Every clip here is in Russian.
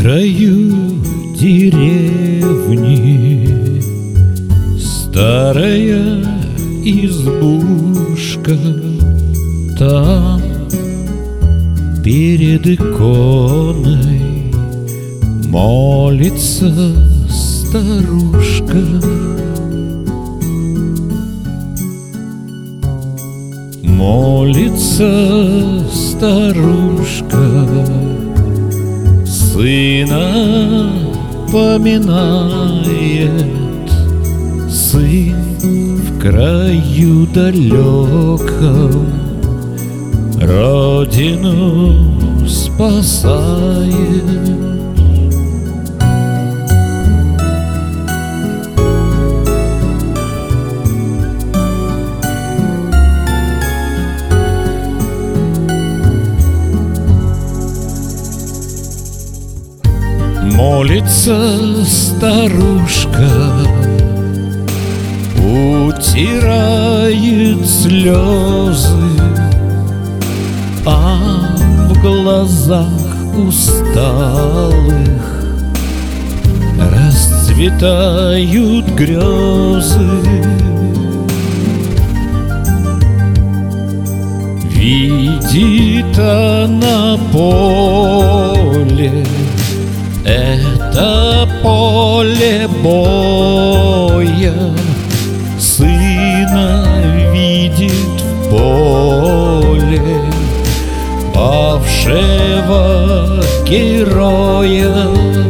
краю деревни старая избушка. Там перед иконой молится старушка. Молится старушка, сына поминает. Сын в краю далеком родину спасает. Молится старушка, утирает слезы, а в глазах усталых расцветают грезы. Видит она поле, это поле боя. Сына видит в поле павшего героя.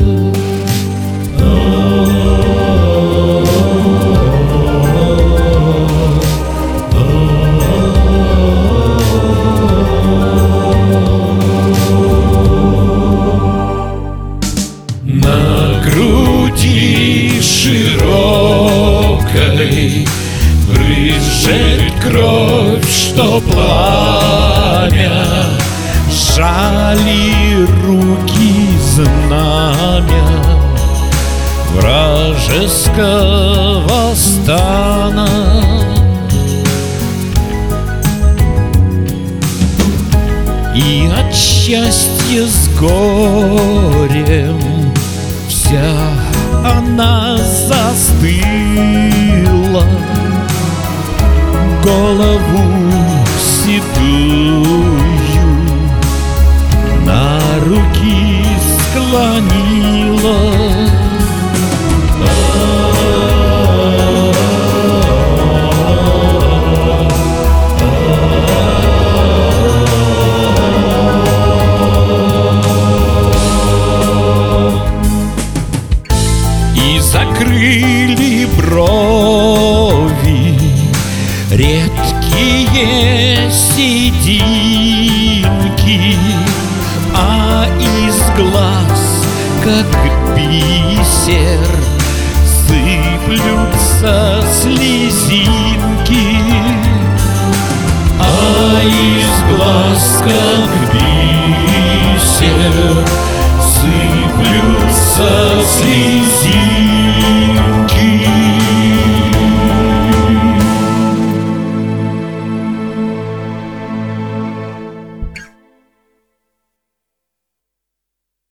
На груди широкой брызжет кровь, что пламя жали руки знамя вражеского стана. И от счастья с горем вся она застыла, голову седую на руки склонила. Закрыли брови редкие сединки, а из глаз, как бисер, сыплются слезинки. А из глаз, как бисер, сыплются слезинки.